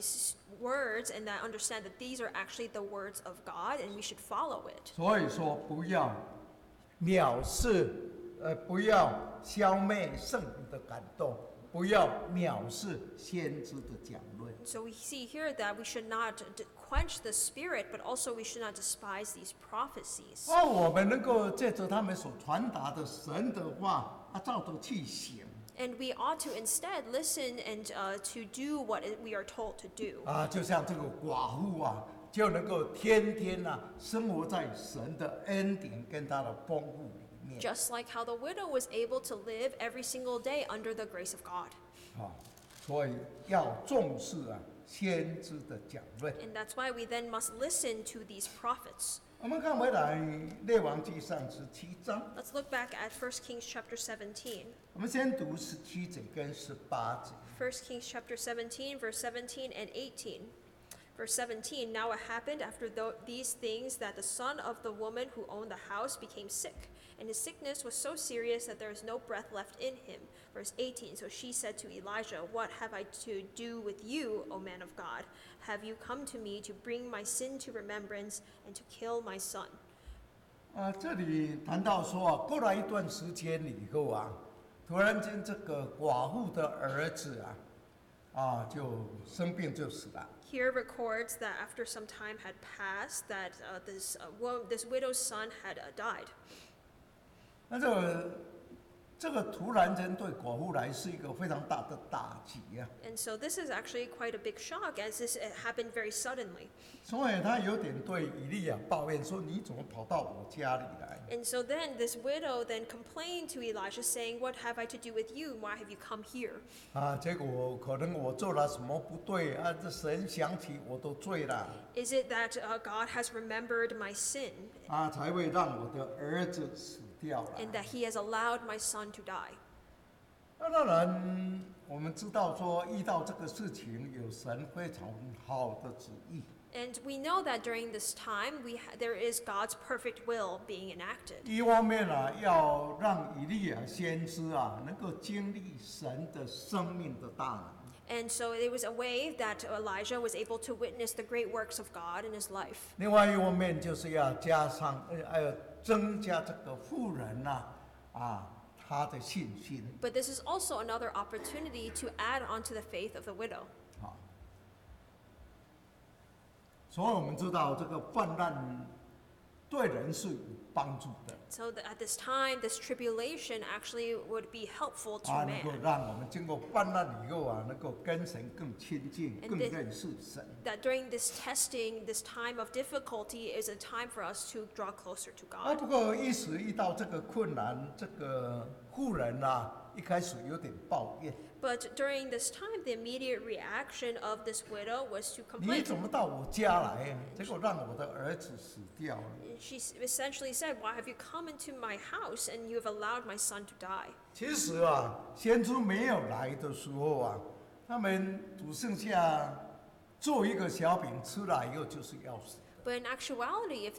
words and that understand that these are actually the words of God and we should follow it. 所以说，不要藐视，不要消灭圣灵的感动，不要藐视先知的讲论。 So we see here that we should not quench the spirit, but also we should not despise these prophecies. 我们能够借着他们所传达的神的话，照着去行。 And we ought to instead listen and to do what we are told to do. 就像这个寡妇就能够天天生活在神的恩典跟他的丰富里面。 Just like how the widow was able to live every single day under the grace of God. 所以要重视先知的讲论。 And that's why we then must listen to these prophets. 我们看回来列王记上17章， Let's look back at 1 Kings chapter 17. 我们先读17节跟18节。 1 Kings chapter 17, verse 17 and 18. Verse 17, now it happened after these things that the son of the woman who owned the house became sick, and his sickness was so serious that there was no breath left in him. Verse 18, so she said to Elijah, what have I to do with you, O man of God? Have you come to me to bring my sin to remembrance and to kill my son? 这里谈到说啊，过了一段时间以后啊，突然间这个寡妇的儿子就生病就死了。 Here records that after some time had passed, that this widow's son had died. 那这个突然间对寡妇来是一个非常大的打击啊。 And so this is actually quite a big shock, as this happened very suddenly. 所以他有点对以利亚抱怨说：“你怎么跑到我家里来？” And so then this widow then complained to Elijah, saying, what have I to do with you? Why have you come here? 结果可能我做了什么不对这神想起我都罪了。 Is it that God has remembered my sin? 才会让我的儿子死掉了。 And that he has allowed my son to die. 那当然，我们知道说遇到这个事情有神非常好的旨意。 And we know that during this time, there is God's perfect will being enacted. 一方面要让以利亚先知能够经历神的生命的大能。 And so it was a way that Elijah was able to witness the great works of God in his life. 另外一方面就是要加上，要增加这个妇人她的信心。 But this is also another opportunity to add on to the faith of the widow. 所以我们知道这个患难对人是有帮助的。 So that at this time, this tribulation actually would be helpful to 能够 man. 让我们经过患难以后能够跟神更亲近， And 更 this- 认识神。 That during this testing, this time of difficulty is a time for us to draw closer to God. 不过一时遇到这个困难，这个妇人一开始有点抱怨。 But during this time, the immediate reaction of this widow was to 你 complain. 怎么到我家来结果让我的儿子死掉了。 She essentially said, why have you come into my house and you have allowed my son to die? 其实先知没有来的时候他们只剩下做一个小饼吃了以后就是要死。 But in actuality,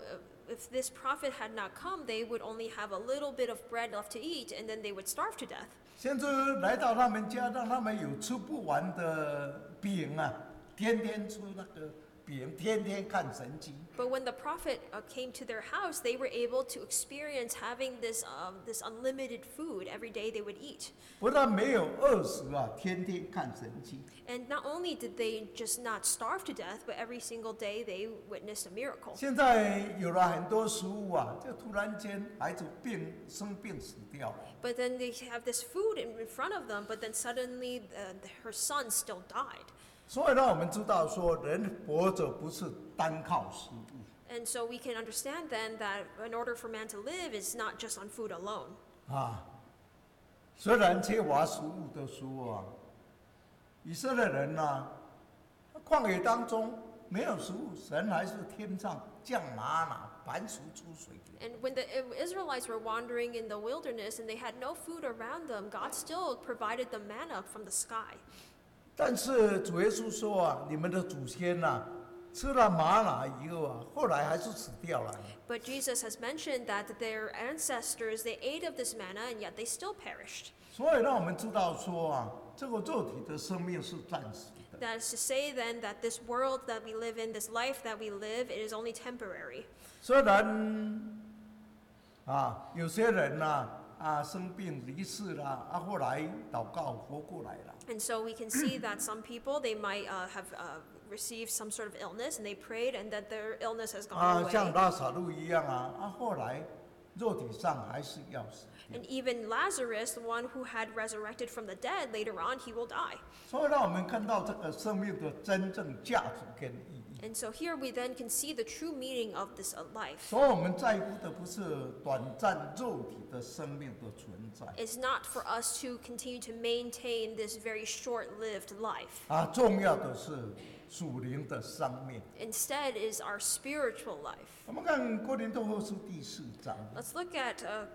if this prophet had not come, they would only have a little bit of bread left to eat, and then they would starve to death. 先知来到他们家，让他们有吃不完的饼天天吃那个饼，天天看神迹。 But when the prophet came to their house, they were able to experience having this unlimited food every day they would eat. 不但没有饿死天天看神迹。 And not only did they just not starve to death, but every single day they witnessed a miracle. 现在有了很多食物就突然间孩子生病死掉了。 But then they have this food in front of them, but then suddenly her son still died. 所以让我们知道说，人活着不是单靠食物。 And so we can understand then that in order for man to live, it's not just on food alone. 虽然缺乏食物的时候以色列人旷野当中没有食物，神还是天上降玛拿，磐石出水。 And when the Israelites were wandering in the wilderness and they had no food around them, God still provided the manna from the sky. 但是主耶稣说你们的祖先吃了玛拿以后后来还是死掉了。 But Jesus has mentioned that their ancestors, they ate of this manna and yet they still perished. 所以让我们知道说这个肉体的生命是暂时的。 That is to say then that this world that we live in, this life that we live, it is only temporary. 虽然有些人生病离世了后来祷告活过来了。 And so we can see that some people, they might have received some sort of illness and they prayed and that their illness has gone away. 像拉撒路一样后来肉体上还是要死。 And even Lazarus, the one who had resurrected from the dead, later on he will die. 所以让我们看到这个生命的真正价值跟意义。 And so here we then can see the true meaning of this life. 所以我们在乎的不是短暂肉体的生命的存在。 It's not for us to continue to maintain this very short-lived life. 重要的是属灵的生命。 Instead is our spiritual life. 我们看哥林多后书第4章。 Let's look at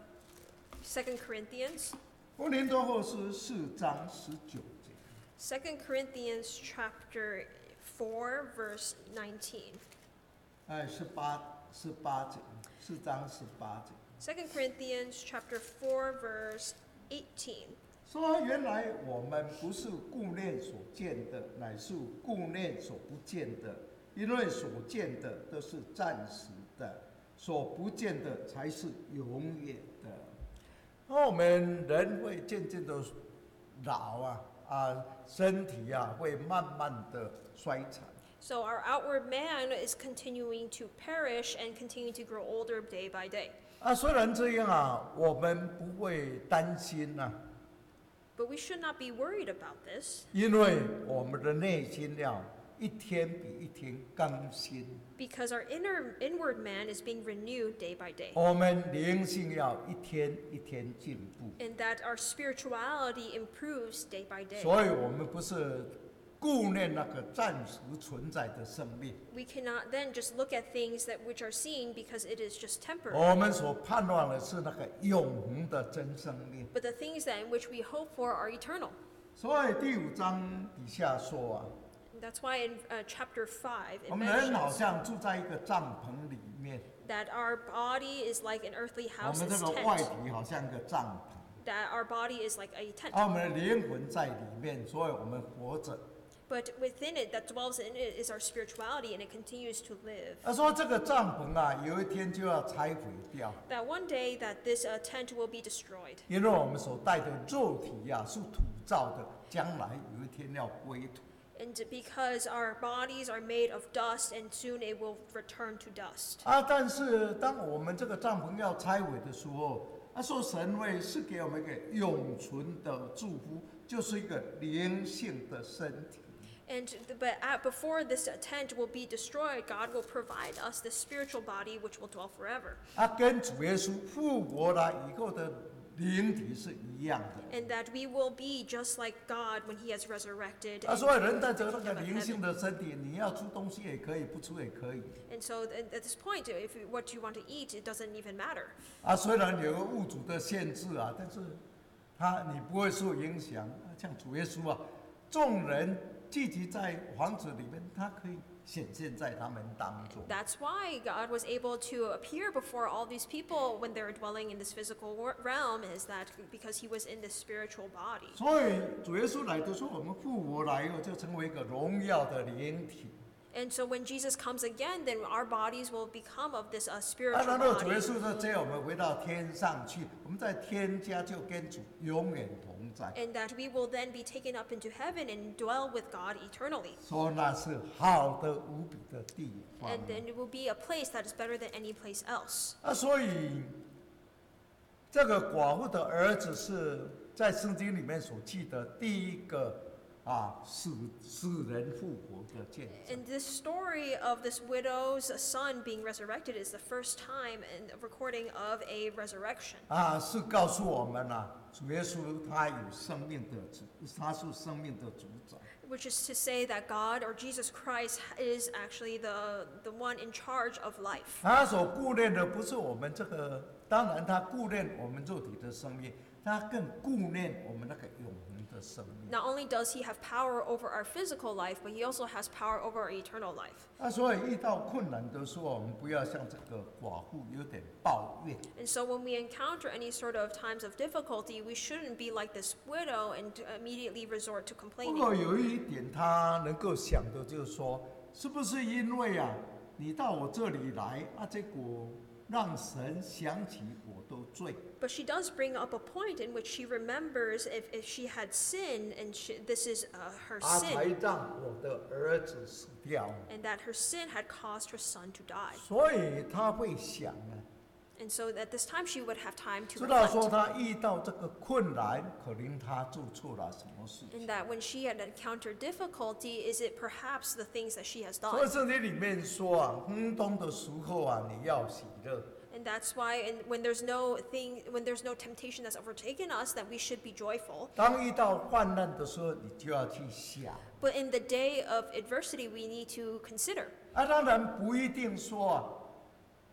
2 Corinthians. 哥林多后书4章19节。 2 Corinthians chapter 4, verse 19. 18节，4章18节。 2 Corinthians chapter 4, verse 18. 说原来我们不是顾念所见的，乃是顾念所不见的，因为所见的都是暂时的，所不见的才是永远的。我们人会渐渐的老身体会慢慢的衰残。 So our outward man is continuing to perish and continuing to grow older day by day. 虽然这样我们不会担心 But we should not be worried about this, 因为我们的内心要一天比一天更新， because our inward man is being renewed day by day, 我们灵性要一天一天进步。 and that our spirituality improves day by day. 所以我们不是顾念那个暂时存在的生命， We cannot then just look at things that which are seen because it is just temporary. 我们所盼望的是那个永恒的真生命。 But the things that in which we hope for are eternal. 所以第5章底下说 And that's why in chapter 5 我 it 们人好 mentions 像住在一个帐篷里面， that our body is like an earthly 我 house 们这 is 个外 tent, 体好像一个帐篷， that our body is like a tent. 我们的灵魂在里面，所以我们活着。 But within it, that dwells in it, is our spirituality, and it continues to live. 他说这个帐篷有一天就要拆毁掉， That one day that this tent will be destroyed, 因为我们所带的肉体是土造的，将来有一天要归土。 and because our bodies are made of dust, and soon it will return to dust. 但是当我们这个帐篷要拆毁的时候，说神会赐给我们一个永存的祝福，就是一个灵性的身体。 Before this tent will be destroyed, God will provide us the spiritual body which will dwell forever. 跟主耶稣复活了以后的灵体是一样的。 And that we will be just like God when He has resurrected. 所以人带着那个灵性的身体，你要出东西也可以，不出也可以。 And so at this point, what you want to eat, it doesn't even matter. 虽然有个物主的限制但是你不会受影响。像主耶稣众人聚集在房子里面，他可以显现在他们当中。 That's why God was able to appear before all these people when they're dwelling in this physical realm, is that because He was in this spiritual body. 所以主耶稣来的时候，我们复活来以后，就成为一个荣耀的灵体。 And so when Jesus comes again, then our bodies will become of this spiritual 然后主耶 body. 稣就接我们回到天上去，我们在天家就跟主永远同在。 And that we will then be taken up into heaven and dwell with God eternally. 说那是好的无比的地方。 And then it will be a place that is better than any place else. 所以这个寡妇的儿子是在圣经里面所记的第一个死人复活的见证。 And this story of this widow's son being resurrected is the first time in the recording of a resurrection. 是告诉我们主耶稣他有生命的他是生命的主宰。 Which is to say that God or Jesus Christ is actually the one in charge of life. 他所顾念的不是我们这个，当然他顾念我们肉体的生命，他更顾念我们那个永恒的生命。 Not only does He have power over our physical life, but He also has power over our eternal life. 所以遇到困难的时候，我们不要像这个寡妇有点抱怨。 And so when we encounter any sort of times of difficulty, we shouldn't be like this widow and immediately resort to 不 complaining. 过有一点他能够想的就是说，是不是因为你到我这里来结果让神想起我的罪。 But she does bring up a point in which she remembers if she had sinned, and this is her 才 sin, 让我的儿子死掉， and that her sin had caused her son to die. 所以他会想 And so at this time she would have time to 知道说 reflect. 他遇到这个困难，可能他做错了什么事 And 情。 that when she had encountered difficulty, is it perhaps the things that she has 所以 done? 圣经里面说亨通的时候你要喜乐。 And that's why, and when there's no temptation that's overtaken us, that we should be joyful. 当遇到患难的时候，你就要去想。 But in the day of adversity, we need to consider. 当然不一定说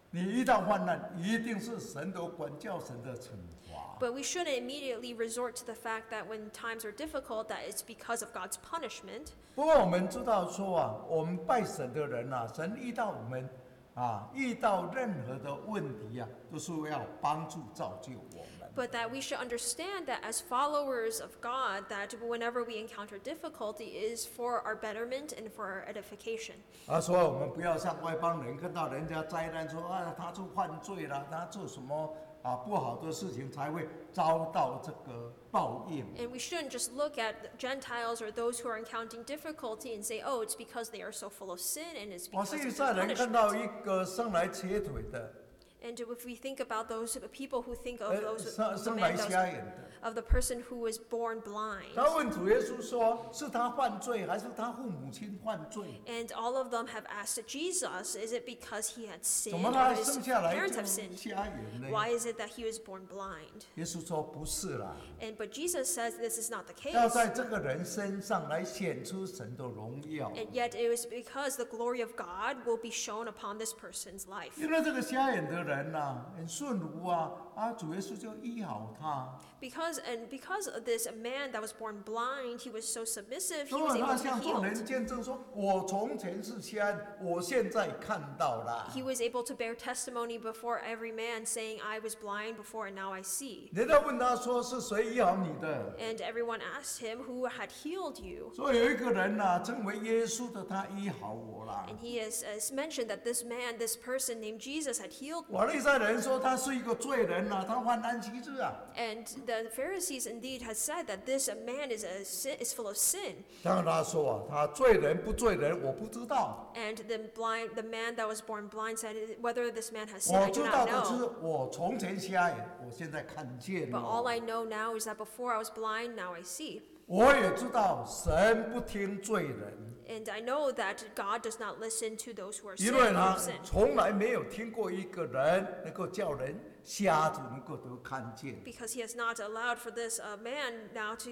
你遇到患难，一定是神的管教，神的惩罚。 But we shouldn't immediately resort to the fact that when times are difficult, that it's because of God's punishment. 不过我们知道说啊，我们拜神的人啊，神遇到我们遇到任何的问题啊，都是要帮助造就我们。 But that we should understand that as followers of God, that whenever we encounter difficulty is for our betterment and for our edification. 所以我们不要像外邦人看到人家灾难说他就犯罪了，他做什么不好的事情才会遭到这个报应。 And we shouldn't just look at Gentiles or those who are encountering difficulty and say, oh, it's because they are so full of sin and it's 我 because 是以 of 赛 the 人看到 punishment. 一个生来瘸腿的， And if we think about those people who think of those 生 the 生 man 来 that 瞎 was, 眼的。 of the person who was born blind. 他问主耶稣说：“是他犯罪，还是他父母亲犯罪？ And all of them have asked Jesus, is it because he had 怎 sinned 么 or 他 his 生下来 parents 就 have sinned? 瞎眼呢？” Why is it that he was born blind? 耶稣说：“不是啦， But Jesus says this is not the 要 case. 在这个人身上来显出神的荣耀。 And yet it was because the glory of God will be shown upon this person's life. 因为这个瞎眼的人呐、很顺服主耶稣就医好他。 Because of this man that was born blind, he was so submissive, he 所 was 以 able 他 to 向 be 众 healed. 人见证说：我从前是瞎眼，我现在看到了。 He was able to bear testimony before every man, saying, I was blind before and now I see. 人家问他说：是谁医好你的？ And everyone asked him, who had healed you? 所以有一个人呐、称为耶稣的，他医好我啦。 And he has mentioned that this man, this person named Jesus had healed me. 法利赛人说他是一个罪人呐、他患难其日啊。 And the Pharisees indeed had said that this man is full of sin. 当然他说他罪人不罪人，我不知道。 And the man that was born blind said, whether this man has sinned, 我 I 知 do 道 not 的是 know. 我从前瞎眼，我现在看见 But all 了。 I know now is that before I was blind, now I see. 我也知道神不听罪人， And I know that God does not listen to those who are 因为 sin. 他 Who sin. 从来没有听过一个人能够叫人瞎子能够得看见。 Because he has not allowed for this man now to,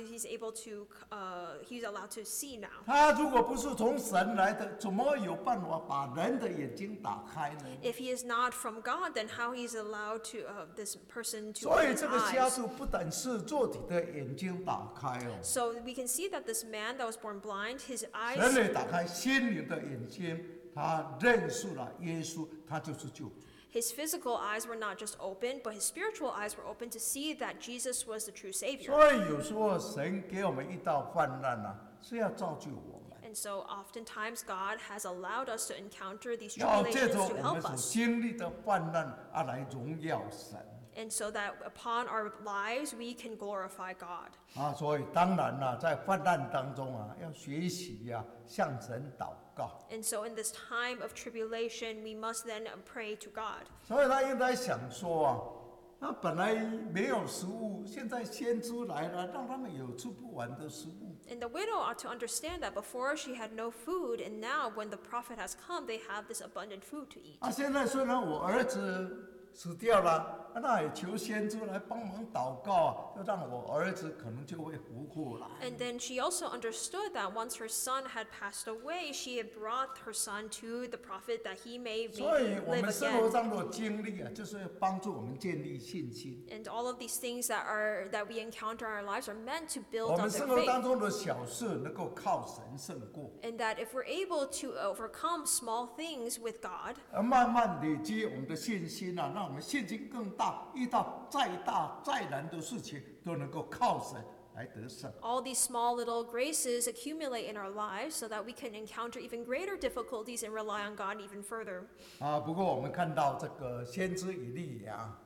he's allowed to see now. 他如果不是从神来的，怎么有办法把人的眼睛打开呢？ If he is not from God, then how he's allowed to this person to 所以 open his 这个瞎 eyes? 子不但是肉体的眼睛打开哦， So we can see that this man that was born blind, his 人 eyes, 类打开心灵的眼睛，他认识了耶稣，他就是救主。 his physical eyes were not just open, but his spiritual eyes were open to see that Jesus was the true Savior. 所以有时候神给我们一道患难是要造就我们， And so oftentimes God has allowed us to encounter these 要借 tribulations 着 to 我 help 们所 us. 经历的患难来荣耀神。 And so that upon our lives we can glorify God. 所以当然在患难当中要学习向神祷告。 And so in this time of tribulation, we must then pray to God. 所以他应该想说他本来没有食物，现在先知来了，让他们有吃不完的食物。 And the widow ought to understand that before she had no food, and now when the prophet has come, they have this abundant food to eat. 现在虽然我儿子死掉了，那也求先知来帮忙祷告就让我儿子可能就会活过来。 And then she also understood that once her son had passed away, she had brought her son to the prophet that he may 所以 maybe 我 live 们生活 again. 当中的经历就是要帮助我们建立信心。 And all of these things that we encounter in our lives are meant to 我 build 们 up their 生活当 faith. 中的小事能够靠神胜过， And that if we're able to overcome small things with God, 而慢慢累积我们的信心让我们信心更大，遇到再大再难的事情都能够靠神来得胜。 all these small little graces accumulate in our lives so that we can encounter even greater difficulties and rely on God even further. 不过我们看到这个先知以利亚，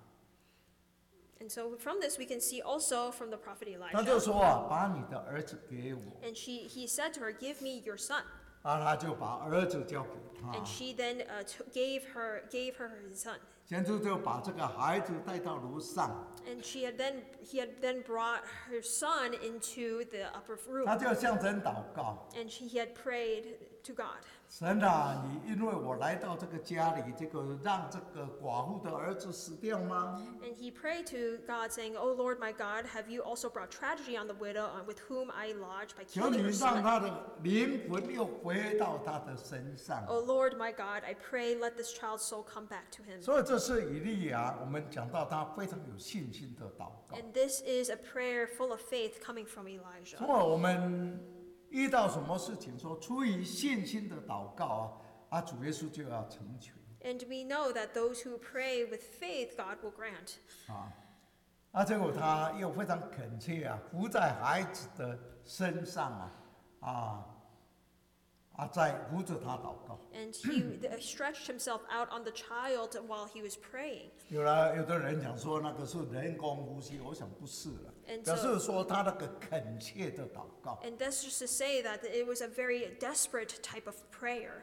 And so from this we can see also from the prophet 他就 Elijah. 说把你的儿子给我， And he said to her, give me your son. 他就把儿子交给他 And，she then gave her his son. 先知就把这个孩子带到楼上， And he had then brought her son into the upper 他 room. 就向神祷告， And he had prayed to God. 神啊，你因为我来到这个家里，这个让这个寡妇的儿子死掉吗？ And he prayed to God, saying, "O Lord my God, have you also brought tragedy on the widow with whom I lodged by 求你 killing her 让 son? 他的灵魂又回到他的身上。 O Lord my God, I pray let this child's soul come back to him." 所以这是以利亚，我们讲到他非常有信心的祷告。 And this is a prayer full of faith coming from Elijah. 所以我们遇到什么事情，说出于信心的祷告主耶稣就要成全 And we know that those who pray with faith, God will grant. 结果他又非常恳切伏在孩子的身上在扶着他祷告。 And he stretched himself out on the child while he was praying. 有的人讲说那个是人工呼吸，我想不是了， And 表 so- 示说他那个恳切的祷告。 And that's just to say that it was a very desperate type of prayer.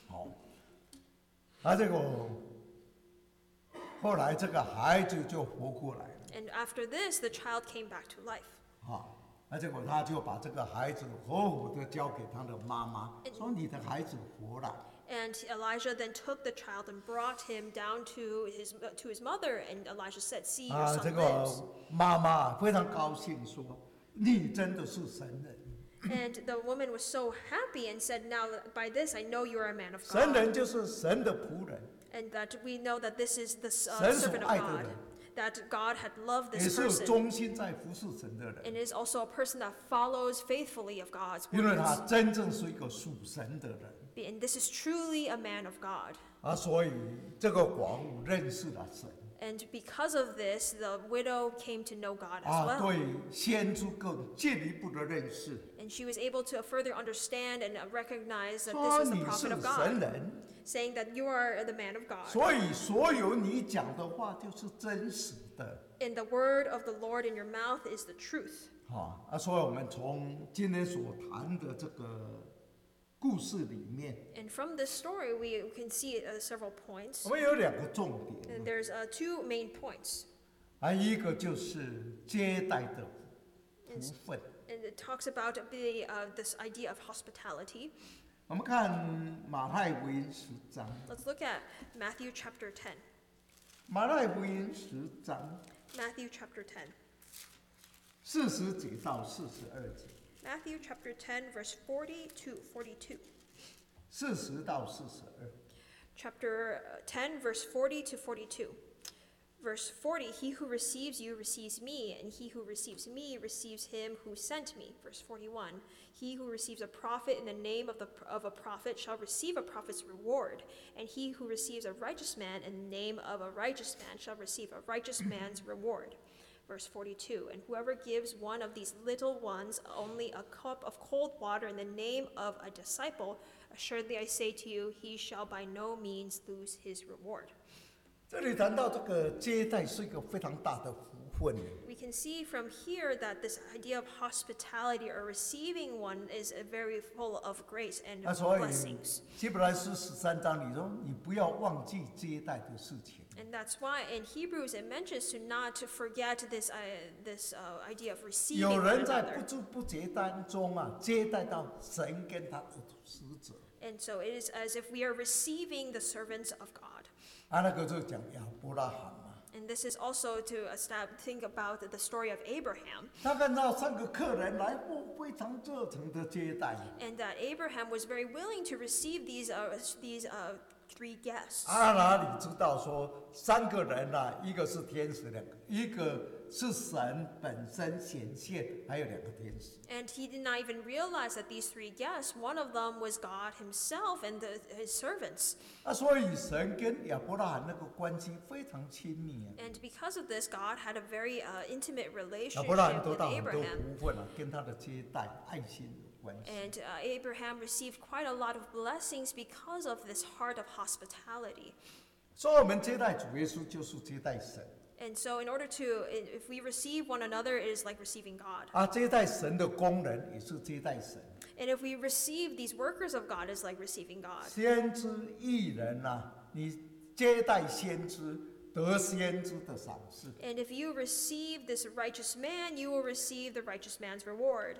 结果后来这个孩子就活过来了。 And after this, the child came back to life. 结果他就把这个孩子活活的交给他的妈妈，说你的孩子活了。 And Elijah then took the child and brought him down to his mother. And Elijah said, "See, your 这 son 个 lives." 妈妈非常高兴，说你真的是神人。 And the woman was so happy and said, "Now by this I know you are a man of 神 God." 人就是神的仆人， And that we know that this is the 神所 servant of 爱的 God. 人， That God had loved 也 this 是 person. 忠心在服侍神的人， And is also a person that follows faithfully of God's 因为他 words. 真正是一个属神的人 And this is truly a man of God. 所以这个寡妇认识了神 And because of this, the widow came to know God as well. 对先知更进一步的认识， And she was able to further understand and recognize that this 说 was the 你是 prophet of 神 God, 人， saying that you are the man of God. 所以所有你讲的话就是真实的。 And the word of the Lord in your mouth is the truth. 所以我们从今天所谈的这个故事里面， And from this story, we can see several points. 我们有两个重点 And there's two main points. 一个就是接待的福分。 And it talks about this idea of hospitality. 我们看马太福音10章， Let's look at Matthew chapter 10. 马太福音10章 Matthew chapter 10. 40节到42节， Matthew chapter 10, verse 40 to 42. 40到42。 Chapter 10, verse 40 to 42. Verse 40, "He who receives you receives me, and he who receives me receives him who sent me." Verse 41, "He who receives a prophet in the name of a prophet shall receive a prophet's reward, and he who receives a righteous man in the name of a righteous man shall receive a righteous man's reward." Verse 42, "And whoever gives one of these little ones only a cup of cold water in the name of a disciple, assuredly I say to you, he shall by no means lose his reward." 这里谈到这个接待是一个非常大的福分。 We can see from here that this idea of hospitality or receiving one is very full of grace and 所以 blessings. 希伯来书13章里说，你不要忘记接待的事情。 And that's why in Hebrews it mentions to not to forget this idea of receiving 有 one 人在 another. 不知不觉当中接待到神跟他的使者， And so it is as if we are receiving the servants of God. 那个就讲亚伯拉罕嘛， And this is also to think about the story of Abraham. 他看到3个客人来，非常热诚的接待。 And that Abraham was very willing to receive these 3 guests. 哪里知道说3个人一个是天使，一个是神本身显现，还有2个天使。 And he did not even realize that these 3 guests, one of them was God himself and his servants. 所以神跟亚伯拉罕那个关系非常亲密 And because of this, God had a very intimate 亚 relationship 伯拉罕得 with 到很多 Abraham. 福分跟他的接待爱心有关系。 And Abraham received quite a lot of blessings because of this heart of hospitality. 所以我们接待主耶稣就是接待神 And so in order to, if we receive one another, it is like receiving God. 接待神的工人也是接待神。 And if we receive these workers of God, it's like receiving God. 先知义人你接待先知，得先知的赏赐。 And if you receive this righteous man, you will receive the righteous man's reward.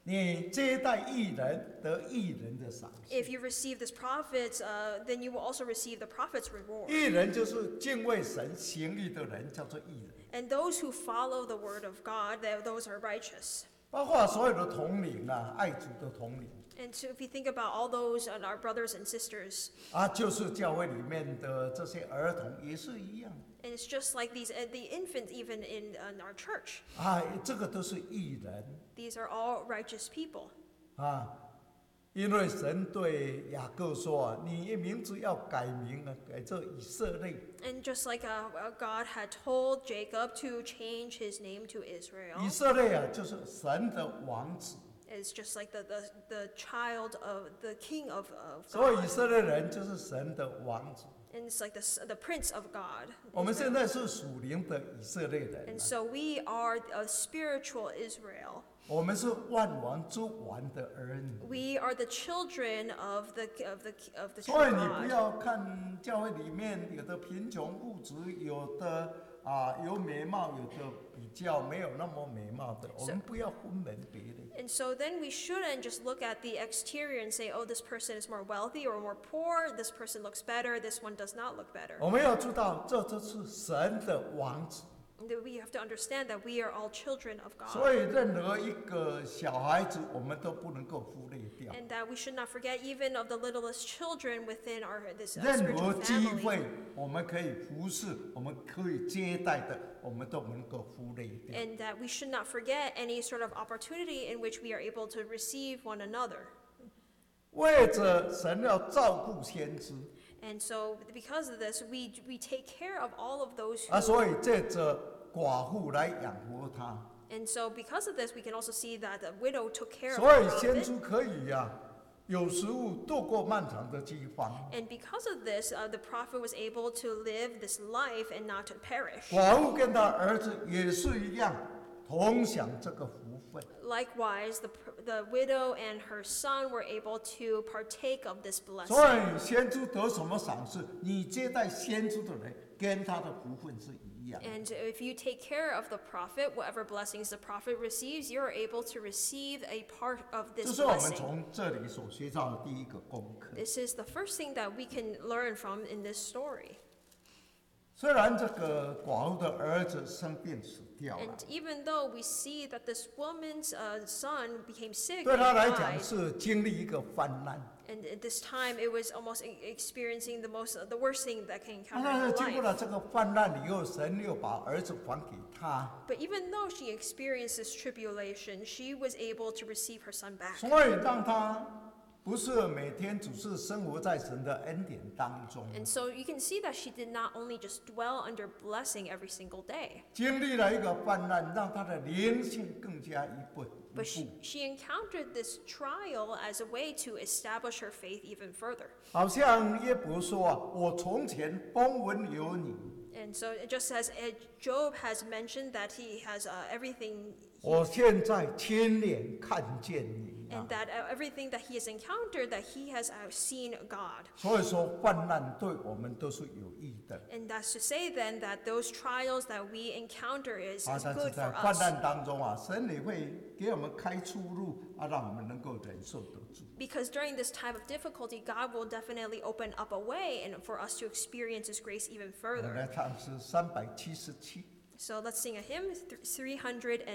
你接待义人得义人的赏赐。 If you receive this prophet, then you will also receive the prophet's reward. 义人就是敬畏神、行义的人，叫做义人。 And those who follow the word of God, those are righteous. 包括所有的同龄啊，爱主的同龄 And so if you think about all those our brothers and sisters, 啊，就是教会里面的这些儿童也是一样 and it's just like these the infants even in our church. 啊，这个都是义人 These are all righteous people. 啊。因为神对雅各说啊，你的名字要改名啊，改做以色列。 And just like God had told Jacob to change his name to 以 Israel, 色列啊，就是神的王子， it's just like the child of the king of 所以以 God. 色列人就是神的王子。 And it's like the prince of God. 我们现在是属灵的以色列人 And 啊， so we are a spiritual Israel. 我们是万王之王的儿女。 We are the children of the true 所以你不 God. 要看教会里面有的贫穷物质，有的有美貌，有的比较没有那么美貌的，我们不要分门别类。 And so then we shouldn't just look at the exterior and say, oh, this person is more wealthy or more poor, this person looks better, this one does not look better. 我们要知道，这就是神的王子。 We have to understand that we are all children of 所 God. 以任何一个小孩子，我们都不能够忽略掉。 And that we should not forget even of the littlest children within this 任 spiritual 何机 family. 会，我们可以服侍，我们可以接待的，我们都不能够忽略掉。 And that we should not forget any sort of opportunity in which we are able to receive one another. 为着神要照顾先知 And so because of this, we take care of all of those 啊， who 所以借着寡妇来养活他。 And so because of this, we can also see that the widow took care of 所 the 以先 prophet. 知可以有食物度过漫长的饥荒。 And because of this, the prophet was able to live this life and not to perish. 寡妇跟他儿子也是一样，同享这个福分。 Likewise, the widow and her son were able to partake of this 所 blessing. 以先知得什么赏赐？你接待先知的人，跟他的福分是一样。 And if you take care of the prophet, whatever blessings the prophet receives, you are able to receive a part of 这 this 是我们 blessing. 从这里所学到的第一个功课。 This is the first thing that we can learn from in this story. 虽然这个寡妇的儿子生病死掉了 And，even though we see that this woman's son became sick 对 and 他来讲 died, 是经历一个患难。 and at this time it was almost experiencing the worst thing that can 但 encounter 是 in 经过 her 了 life. 这个患难以后，神又把儿子还给他。 But even though she experienced this tribulation, she was able to receive her son back. 所以让他不是每天只是生活在神的恩典当中， And so you can see that she did not only just dwell under blessing every single day, 经历了一个患难，让他的灵性更加一步 but 一步。 she encountered this trial as a way to establish her faith even further. 好像约伯说啊，我从前风闻有你， And so just as Job has mentioned that he has everything, 我现在亲眼看见你啊 and that everything that he has encountered, that he has seen God. 所以说患难对我们都是有益的 And that's to say then that those trials that we encounter is 啊。但是 good 在 for 患 us. 难当中啊，神也会给我们开出路啊，让我们能够忍受得住。 Because during this time of difficulty, God will definitely open up a way and for us to experience His grace even 我们来 further. 唱诗377。 So let's sing a hymn, 377.